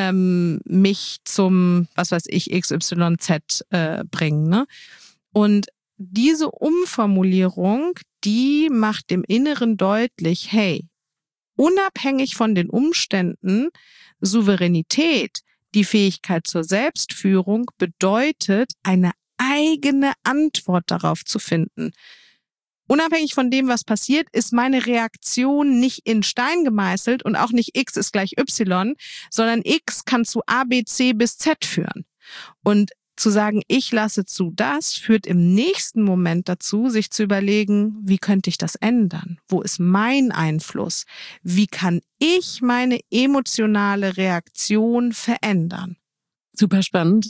mich zum, was weiß ich, XYZ bringen. Ne? Und diese Umformulierung, die macht dem Inneren deutlich, hey, unabhängig von den Umständen, Souveränität, die Fähigkeit zur Selbstführung bedeutet, eine eigene Antwort darauf zu finden. Unabhängig von dem, was passiert, ist meine Reaktion nicht in Stein gemeißelt und auch nicht X ist gleich Y, sondern X kann zu A, B, C bis Z führen. Und zu sagen, ich lasse zu das, führt im nächsten Moment dazu, sich zu überlegen, wie könnte ich das ändern? Wo ist mein Einfluss? Wie kann ich meine emotionale Reaktion verändern? Super spannend.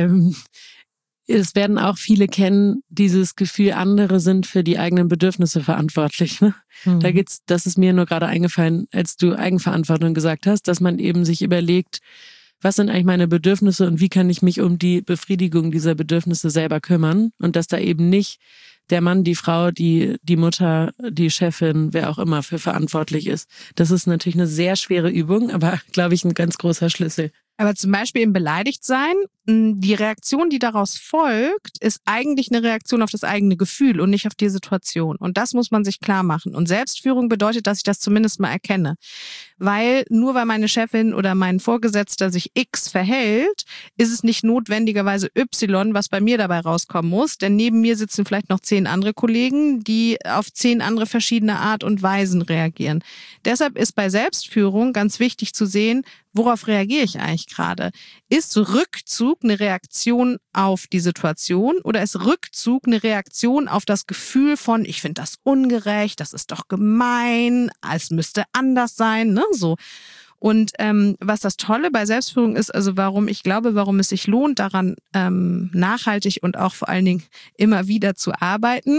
Es werden auch viele kennen, dieses Gefühl, andere sind für die eigenen Bedürfnisse verantwortlich. Ne? Mhm. Das ist mir nur gerade eingefallen, als du Eigenverantwortung gesagt hast, dass man eben sich überlegt, was sind eigentlich meine Bedürfnisse und wie kann ich mich um die Befriedigung dieser Bedürfnisse selber kümmern und dass da eben nicht der Mann, die Frau, die Mutter, die Chefin, wer auch immer für verantwortlich ist. Das ist natürlich eine sehr schwere Übung, aber glaube ich ein ganz großer Schlüssel. Aber zum Beispiel im Beleidigtsein, die Reaktion, die daraus folgt, ist eigentlich eine Reaktion auf das eigene Gefühl und nicht auf die Situation. Und das muss man sich klar machen. Und Selbstführung bedeutet, dass ich das zumindest mal erkenne. Weil nur weil meine Chefin oder mein Vorgesetzter sich X verhält, ist es nicht notwendigerweise Y, was bei mir dabei rauskommen muss. Denn neben mir sitzen vielleicht noch 10 andere Kollegen, die auf 10 andere verschiedene Art und Weisen reagieren. Deshalb ist bei Selbstführung ganz wichtig zu sehen, worauf reagiere ich eigentlich gerade? Ist Rückzug Zug eine Reaktion auf die Situation oder ist Rückzug eine Reaktion auf das Gefühl von, ich finde das ungerecht, das ist doch gemein, es müsste anders sein, ne, so. Und was das Tolle bei Selbstführung ist, also warum es sich lohnt, daran nachhaltig und auch vor allen Dingen immer wieder zu arbeiten,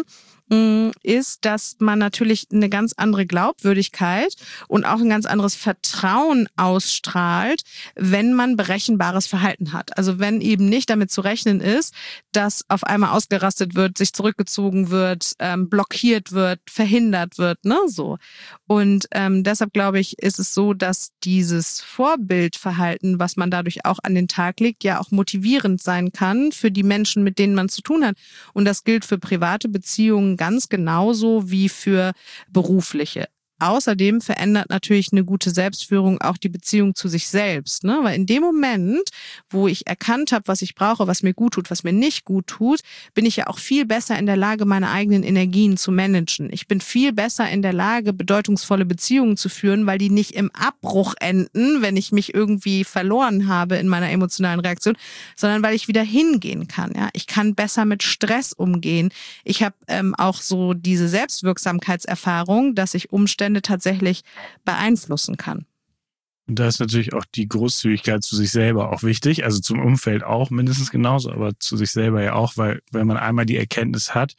ist, dass man natürlich eine ganz andere Glaubwürdigkeit und auch ein ganz anderes Vertrauen ausstrahlt, wenn man berechenbares Verhalten hat. Also wenn eben nicht damit zu rechnen ist, dass auf einmal ausgerastet wird, sich zurückgezogen wird, blockiert wird, verhindert wird, ne, so. Und deshalb glaube ich, ist es so, dass dieses Vorbildverhalten, was man dadurch auch an den Tag legt, ja auch motivierend sein kann für die Menschen, mit denen man zu tun hat. Und das gilt für private Beziehungen ganz genauso wie für berufliche. Außerdem verändert natürlich eine gute Selbstführung auch die Beziehung zu sich selbst, ne? Weil in dem Moment, wo ich erkannt habe, was ich brauche, was mir gut tut, was mir nicht gut tut, bin ich ja auch viel besser in der Lage, meine eigenen Energien zu managen. Ich bin viel besser in der Lage, bedeutungsvolle Beziehungen zu führen, weil die nicht im Abbruch enden, wenn ich mich irgendwie verloren habe in meiner emotionalen Reaktion, sondern weil ich wieder hingehen kann. Ja? Ich kann besser mit Stress umgehen. Ich habe auch so diese Selbstwirksamkeitserfahrung, dass ich Umstände tatsächlich beeinflussen kann. Und da ist natürlich auch die Großzügigkeit zu sich selber auch wichtig, also zum Umfeld auch mindestens genauso, aber zu sich selber ja auch, weil wenn man einmal die Erkenntnis hat,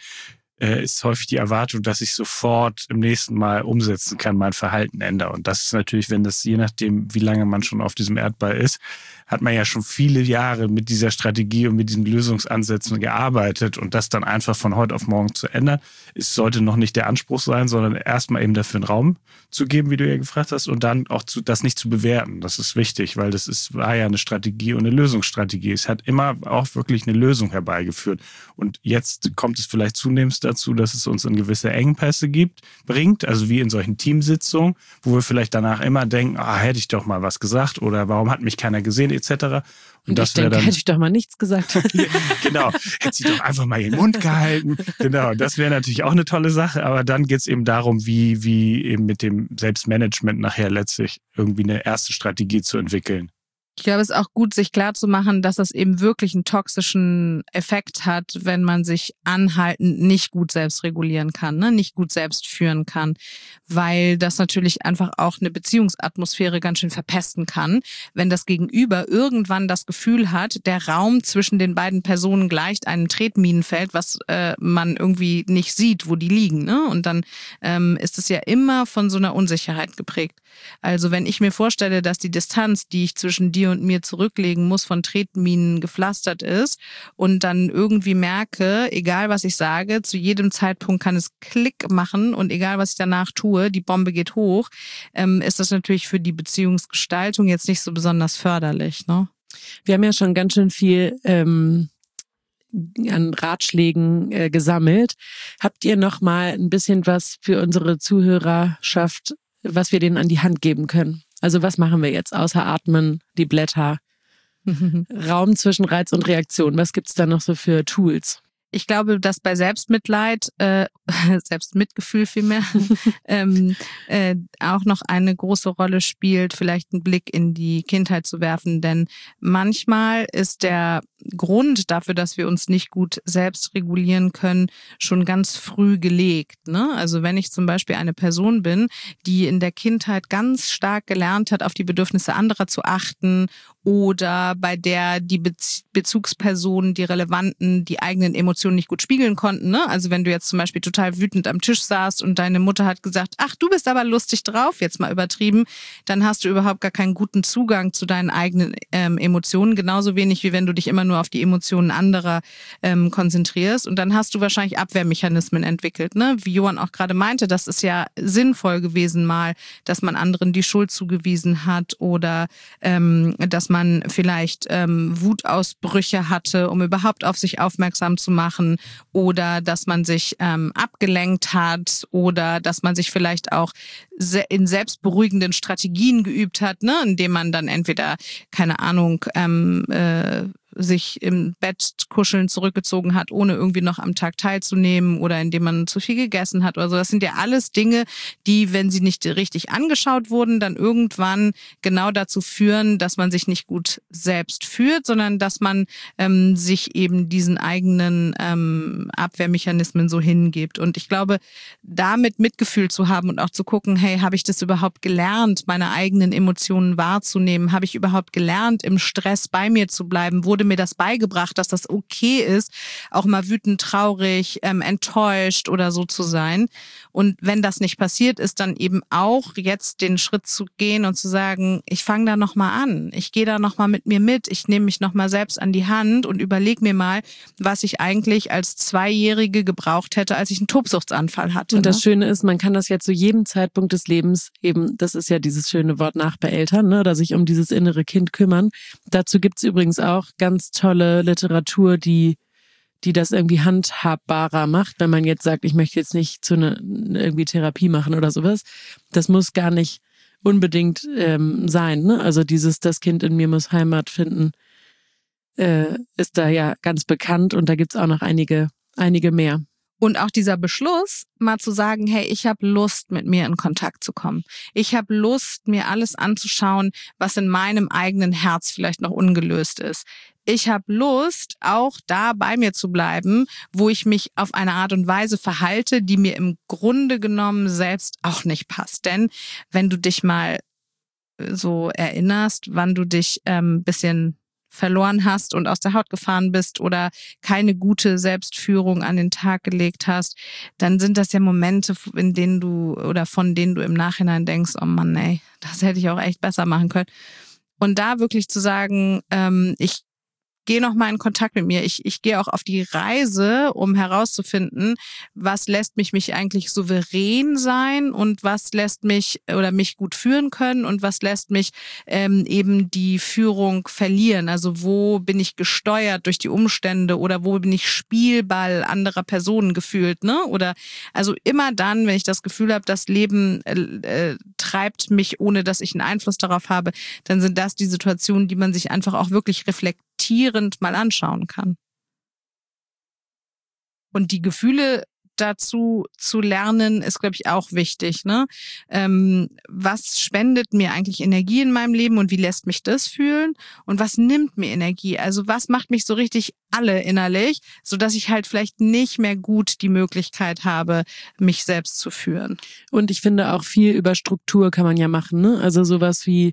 ist häufig die Erwartung, dass ich sofort im nächsten Mal umsetzen kann, mein Verhalten ändere. Und das ist natürlich, wenn das, je nachdem, wie lange man schon auf diesem Erdball ist, hat man ja schon viele Jahre mit dieser Strategie und mit diesen Lösungsansätzen gearbeitet und das dann einfach von heute auf morgen zu ändern, es sollte noch nicht der Anspruch sein, sondern erstmal eben dafür einen Raum zu geben, wie du ja gefragt hast, und dann auch das nicht zu bewerten. Das ist wichtig, weil war ja eine Strategie und eine Lösungsstrategie. Es hat immer auch wirklich eine Lösung herbeigeführt. Und jetzt kommt es vielleicht zunehmend dazu, dass es uns in gewisse Engpässe bringt, also wie in solchen Teamsitzungen, wo wir vielleicht danach immer denken, hätte ich doch mal was gesagt oder warum hat mich keiner gesehen, etc. Und das hätte ich doch mal nichts gesagt. Genau, hätte sie doch einfach mal ihren Mund gehalten. Genau, das wäre natürlich auch eine tolle Sache, aber dann geht es eben darum, wie eben mit dem Selbstmanagement nachher letztlich irgendwie eine erste Strategie zu entwickeln. Ich glaube, es ist auch gut, sich klarzumachen, dass das eben wirklich einen toxischen Effekt hat, wenn man sich anhaltend nicht gut selbst regulieren kann, ne? Nicht gut selbst führen kann, weil das natürlich einfach auch eine Beziehungsatmosphäre ganz schön verpesten kann, wenn das Gegenüber irgendwann das Gefühl hat, der Raum zwischen den beiden Personen gleicht einem Tretminenfeld, was man irgendwie nicht sieht, wo die liegen, ne? Und dann ist es ja immer von so einer Unsicherheit geprägt. Also wenn ich mir vorstelle, dass die Distanz, die ich zwischen dir und mir zurücklegen muss, von Tretminen gepflastert ist und dann irgendwie merke, egal was ich sage, zu jedem Zeitpunkt kann es Klick machen und egal was ich danach tue, die Bombe geht hoch, ist das natürlich für die Beziehungsgestaltung jetzt nicht so besonders förderlich, ne? Wir haben ja schon ganz schön viel an Ratschlägen gesammelt. Habt ihr noch mal ein bisschen was für unsere Zuhörerschaft, was wir denen an die Hand geben können? Also was machen wir jetzt außer atmen, die Blätter, Raum zwischen Reiz und Reaktion? Was gibt's da noch so für Tools? Ich glaube, dass bei Selbstmitleid, Selbstmitgefühl vielmehr, auch noch eine große Rolle spielt, vielleicht einen Blick in die Kindheit zu werfen. Denn manchmal ist der Grund dafür, dass wir uns nicht gut selbst regulieren können, schon ganz früh gelegt, ne? Also wenn ich zum Beispiel eine Person bin, die in der Kindheit ganz stark gelernt hat, auf die Bedürfnisse anderer zu achten oder bei der die Bezugspersonen, die relevanten, die eigenen Emotionen nicht gut spiegeln konnten, ne? Also wenn du jetzt zum Beispiel total wütend am Tisch saßt und deine Mutter hat gesagt, ach, du bist aber lustig drauf, jetzt mal übertrieben, dann hast du überhaupt gar keinen guten Zugang zu deinen eigenen Emotionen, genauso wenig wie wenn du dich immer nur auf die Emotionen anderer konzentrierst. Und dann hast du wahrscheinlich Abwehrmechanismen entwickelt, ne? Wie Johann auch gerade meinte, das ist ja sinnvoll gewesen mal, dass man anderen die Schuld zugewiesen hat oder dass man vielleicht Wutausbrüche hatte, um überhaupt auf sich aufmerksam zu machen oder dass man sich abgelenkt hat oder dass man sich vielleicht auch in selbstberuhigenden Strategien geübt hat, ne? Indem man dann entweder, keine Ahnung, sich im Bett kuscheln zurückgezogen hat, ohne irgendwie noch am Tag teilzunehmen oder indem man zu viel gegessen hat oder so. Das sind ja alles Dinge, die, wenn sie nicht richtig angeschaut wurden, dann irgendwann genau dazu führen, dass man sich nicht gut selbst fühlt, sondern dass man sich eben diesen eigenen Abwehrmechanismen so hingibt. Und ich glaube, damit Mitgefühl zu haben und auch zu gucken, hey, habe ich das überhaupt gelernt, meine eigenen Emotionen wahrzunehmen? Habe ich überhaupt gelernt, im Stress bei mir zu bleiben? Wurde mir das beigebracht, dass das okay ist, auch mal wütend, traurig, enttäuscht oder so zu sein? Und wenn das nicht passiert ist, dann eben auch jetzt den Schritt zu gehen und zu sagen, ich fange da nochmal an. Ich gehe da nochmal mit mir mit. Ich nehme mich nochmal selbst an die Hand und überlege mir mal, was ich eigentlich als Zweijährige gebraucht hätte, als ich einen Tobsuchtsanfall hatte. Und das Schöne ist, man kann das ja zu jedem Zeitpunkt des Lebens eben, das ist ja dieses schöne Wort Nachbeeltern, ne, oder sich um dieses innere Kind kümmern. Dazu gibt's übrigens auch ganz tolle Literatur, die das irgendwie handhabbarer macht, wenn man jetzt sagt, ich möchte jetzt nicht zu einer irgendwie Therapie machen oder sowas. Das muss gar nicht unbedingt sein, ne? Also das Kind in mir muss Heimat finden, ist da ja ganz bekannt und da gibt's auch noch einige mehr. Und auch dieser Beschluss, mal zu sagen, hey, ich habe Lust, mit mir in Kontakt zu kommen. Ich habe Lust, mir alles anzuschauen, was in meinem eigenen Herz vielleicht noch ungelöst ist. Ich habe Lust, auch da bei mir zu bleiben, wo ich mich auf eine Art und Weise verhalte, die mir im Grunde genommen selbst auch nicht passt. Denn wenn du dich mal so erinnerst, wann du dich bisschen verloren hast und aus der Haut gefahren bist oder keine gute Selbstführung an den Tag gelegt hast, dann sind das ja Momente, in denen du oder von denen du im Nachhinein denkst, oh Mann, ey, das hätte ich auch echt besser machen können. Und da wirklich zu sagen, ich gehe noch mal in Kontakt mit mir. Ich gehe auch auf die Reise, um herauszufinden, was lässt mich eigentlich souverän sein und was lässt mich oder mich gut führen können und was lässt mich eben die Führung verlieren. Also wo bin ich gesteuert durch die Umstände oder wo bin ich Spielball anderer Personen gefühlt, ne? Oder also immer dann, wenn ich das Gefühl habe, das Leben treibt mich, ohne dass ich einen Einfluss darauf habe, dann sind das die Situationen, die man sich einfach auch wirklich reflektierend mal anschauen kann. Und die Gefühle dazu zu lernen, ist, glaube ich, auch wichtig, ne? Was spendet mir eigentlich Energie in meinem Leben und wie lässt mich das fühlen? Und was nimmt mir Energie? Also was macht mich so richtig alle innerlich, sodass ich halt vielleicht nicht mehr gut die Möglichkeit habe, mich selbst zu führen. Und ich finde auch viel über Struktur kann man ja machen, ne? Also sowas wie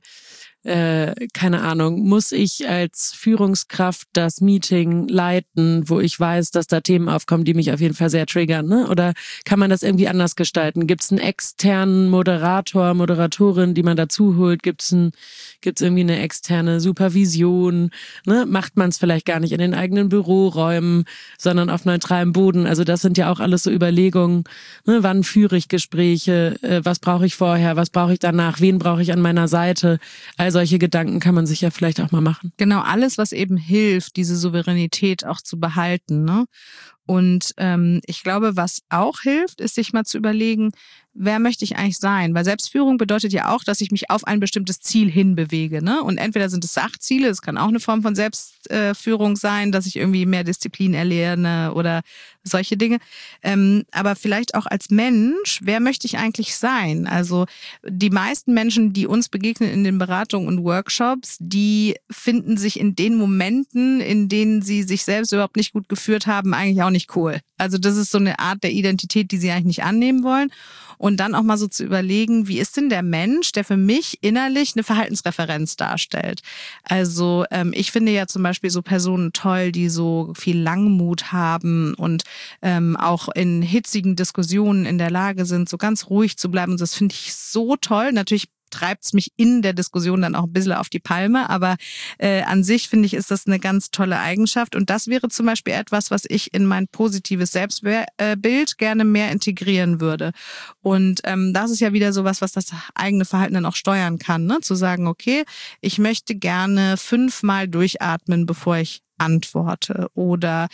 keine Ahnung, muss ich als Führungskraft das Meeting leiten, wo ich weiß, dass da Themen aufkommen, die mich auf jeden Fall sehr triggern, ne? Oder kann man das irgendwie anders gestalten? Gibt es einen externen Moderator, Moderatorin, die man dazu holt? Gibt's irgendwie eine externe Supervision? Ne? Macht man es vielleicht gar nicht in den eigenen Büroräumen, sondern auf neutralem Boden? Also das sind ja auch alles so Überlegungen. Ne? Wann führe ich Gespräche? Was brauche ich vorher? Was brauche ich danach? Wen brauche ich an meiner Seite? Also solche Gedanken kann man sich ja vielleicht auch mal machen. Genau, alles, was eben hilft, diese Souveränität auch zu behalten, ne? Und ich glaube, was auch hilft, ist sich mal zu überlegen, wer möchte ich eigentlich sein? Weil Selbstführung bedeutet ja auch, dass ich mich auf ein bestimmtes Ziel hinbewege, ne? Und entweder sind es Sachziele, es kann auch eine Form von Selbstführung sein, dass ich irgendwie mehr Disziplin erlerne oder solche Dinge. Aber vielleicht auch als Mensch, wer möchte ich eigentlich sein? Also die meisten Menschen, die uns begegnen in den Beratungen und Workshops, die finden sich in den Momenten, in denen sie sich selbst überhaupt nicht gut geführt haben, eigentlich auch nicht cool. Also das ist so eine Art der Identität, die sie eigentlich nicht annehmen wollen. Und dann auch mal so zu überlegen, wie ist denn der Mensch, der für mich innerlich eine Verhaltensreferenz darstellt? Also ich finde ja zum Beispiel so Personen toll, die so viel Langmut haben und auch in hitzigen Diskussionen in der Lage sind, so ganz ruhig zu bleiben. Und das finde ich so toll. Natürlich treibt es mich in der Diskussion dann auch ein bisschen auf die Palme, aber an sich finde ich, ist das eine ganz tolle Eigenschaft und das wäre zum Beispiel etwas, was ich in mein positives Selbstbild gerne mehr integrieren würde und das ist ja wieder sowas, was das eigene Verhalten dann auch steuern kann, ne? Zu sagen, okay, ich möchte gerne 5-mal durchatmen, bevor ich antworte oder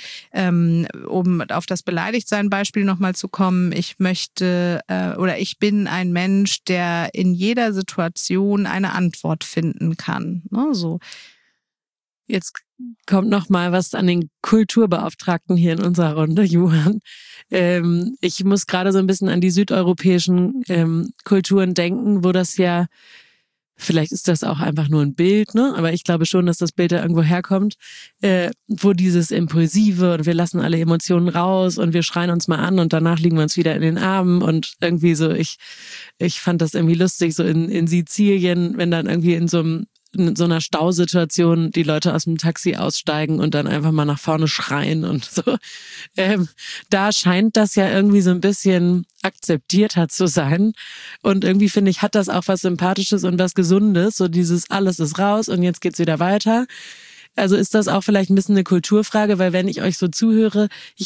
um auf das Beleidigtsein-Beispiel nochmal zu kommen, ich möchte oder ich bin ein Mensch, der in jeder Situation eine Antwort finden kann. Ne? So. Jetzt kommt noch mal was an den Kulturbeauftragten hier in unserer Runde, Johann. Ich muss gerade so ein bisschen an die südeuropäischen Kulturen denken, wo das ja, vielleicht ist das auch einfach nur ein Bild, ne? Aber ich glaube schon, dass das Bild da irgendwo herkommt, wo dieses Impulsive und wir lassen alle Emotionen raus und wir schreien uns mal an und danach liegen wir uns wieder in den Armen und irgendwie so, ich fand das irgendwie lustig, so in Sizilien, wenn dann irgendwie in so einer Stausituation die Leute aus dem Taxi aussteigen und dann einfach mal nach vorne schreien und so. Da scheint das ja irgendwie so ein bisschen akzeptierter zu sein. Und irgendwie finde ich, hat das auch was Sympathisches und was Gesundes. So dieses alles ist raus und jetzt geht's wieder weiter. Also ist das auch vielleicht ein bisschen eine Kulturfrage, weil wenn ich euch so zuhöre,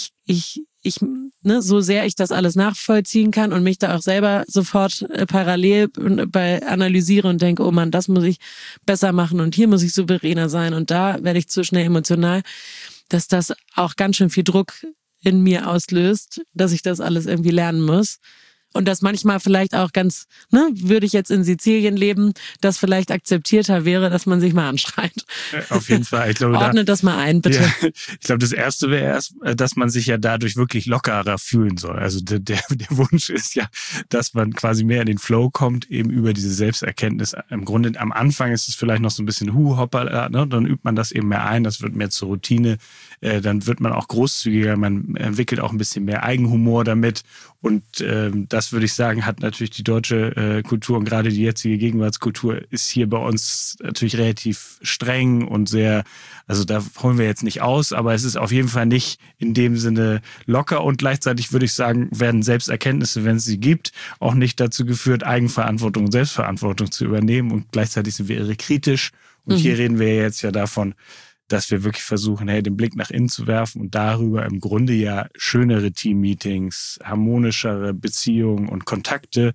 so sehr ich das alles nachvollziehen kann und mich da auch selber sofort parallel bei analysiere und denke, oh Mann, das muss ich besser machen und hier muss ich souveräner sein und da werde ich zu schnell emotional, dass das auch ganz schön viel Druck in mir auslöst, dass ich das alles irgendwie lernen muss. Und das manchmal vielleicht auch ganz, würde ich jetzt in Sizilien leben, das vielleicht akzeptierter wäre, dass man sich mal anschreit. Auf jeden Fall. Ich glaube, ordne das mal ein, bitte. Ja, ich glaube, das Erste wäre erst, dass man sich ja dadurch wirklich lockerer fühlen soll. Also der Wunsch ist ja, dass man quasi mehr in den Flow kommt, eben über diese Selbsterkenntnis. Im Grunde am Anfang ist es vielleicht noch so ein bisschen hoppala, ne? Dann übt man das eben mehr ein, das wird mehr zur Routine. Dann wird man auch großzügiger, man entwickelt auch ein bisschen mehr Eigenhumor damit. Und das würde ich sagen, hat natürlich die deutsche Kultur und gerade die jetzige Gegenwartskultur ist hier bei uns natürlich relativ streng und sehr, also da holen wir jetzt nicht aus, aber es ist auf jeden Fall nicht in dem Sinne locker und gleichzeitig würde ich sagen, werden Selbsterkenntnisse, wenn es sie gibt, auch nicht dazu geführt, Eigenverantwortung und Selbstverantwortung zu übernehmen und gleichzeitig sind wir irre kritisch und hier reden wir jetzt ja davon, dass wir wirklich versuchen, den Blick nach innen zu werfen und darüber im Grunde ja schönere Teammeetings, harmonischere Beziehungen und Kontakte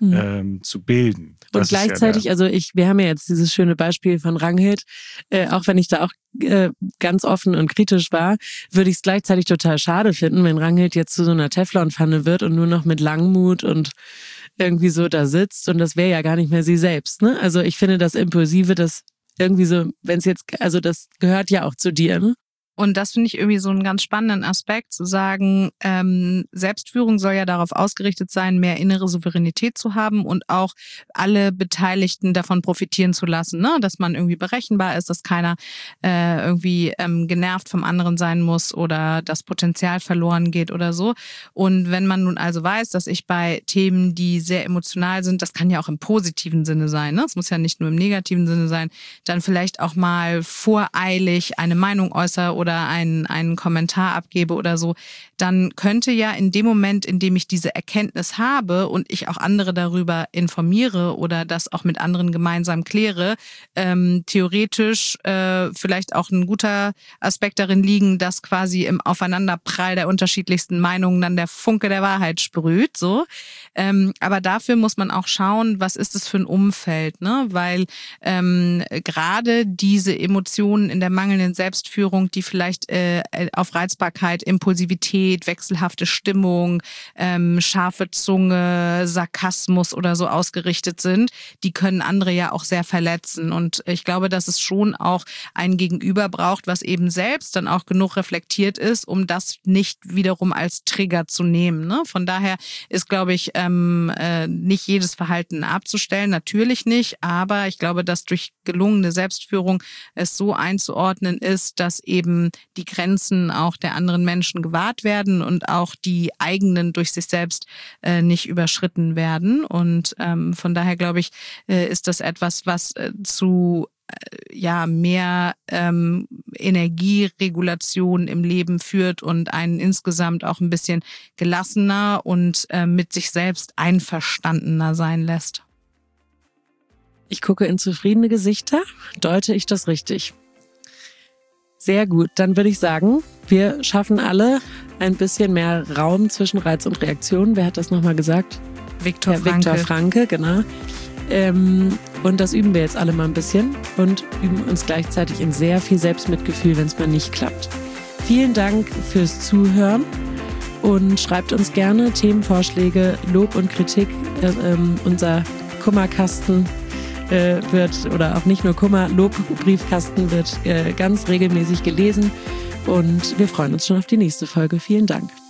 zu bilden. Das und gleichzeitig, ja wir haben ja jetzt dieses schöne Beispiel von Ranghild, auch wenn ich da auch ganz offen und kritisch war, würde ich es gleichzeitig total schade finden, wenn Ranghild jetzt zu so einer Teflonpfanne wird und nur noch mit Langmut und irgendwie so da sitzt und das wäre ja gar nicht mehr sie selbst, ne? Also ich finde das Impulsive, das irgendwie so, wenn es jetzt, also das gehört ja auch zu dir, ne? Und das finde ich irgendwie so einen ganz spannenden Aspekt, zu sagen, Selbstführung soll ja darauf ausgerichtet sein, mehr innere Souveränität zu haben und auch alle Beteiligten davon profitieren zu lassen, ne? Dass man irgendwie berechenbar ist, dass keiner irgendwie genervt vom anderen sein muss oder das Potenzial verloren geht oder so. Und wenn man nun also weiß, dass ich bei Themen, die sehr emotional sind, das kann ja auch im positiven Sinne sein, ne? Es muss ja nicht nur im negativen Sinne sein, dann vielleicht auch mal voreilig eine Meinung äußere oder einen Kommentar abgebe oder so, dann könnte ja in dem Moment, in dem ich diese Erkenntnis habe und ich auch andere darüber informiere oder das auch mit anderen gemeinsam kläre, theoretisch vielleicht auch ein guter Aspekt darin liegen, dass quasi im Aufeinanderprall der unterschiedlichsten Meinungen dann der Funke der Wahrheit sprüht, so. Aber dafür muss man auch schauen, was ist es für ein Umfeld, ne? Weil gerade diese Emotionen in der mangelnden Selbstführung, die vielleicht auf Reizbarkeit, Impulsivität, wechselhafte Stimmung, scharfe Zunge, Sarkasmus oder so ausgerichtet sind, die können andere ja auch sehr verletzen. Und ich glaube, dass es schon auch ein Gegenüber braucht, was eben selbst dann auch genug reflektiert ist, um das nicht wiederum als Trigger zu nehmen, ne? Von daher ist, glaube ich, nicht jedes Verhalten abzustellen, natürlich nicht, aber ich glaube, dass durch gelungene Selbstführung es so einzuordnen ist, dass eben die Grenzen auch der anderen Menschen gewahrt werden und auch die eigenen durch sich selbst nicht überschritten werden. Und von daher, glaube ich, ist das etwas, was zu mehr Energieregulation im Leben führt und einen insgesamt auch ein bisschen gelassener und mit sich selbst einverstandener sein lässt. Ich gucke in zufriedene Gesichter. Deute ich das richtig? Sehr gut. Dann würde ich sagen, wir schaffen alle ein bisschen mehr Raum zwischen Reiz und Reaktion. Wer hat das nochmal gesagt? Viktor Frankl. Viktor Frankl, genau. Und das üben wir jetzt alle mal ein bisschen und üben uns gleichzeitig in sehr viel Selbstmitgefühl, wenn es mal nicht klappt. Vielen Dank fürs Zuhören und schreibt uns gerne Themenvorschläge, Lob und Kritik. Unser Kummerkasten wird, oder auch nicht nur Kummer, Lobbriefkasten wird ganz regelmäßig gelesen. Und wir freuen uns schon auf die nächste Folge. Vielen Dank.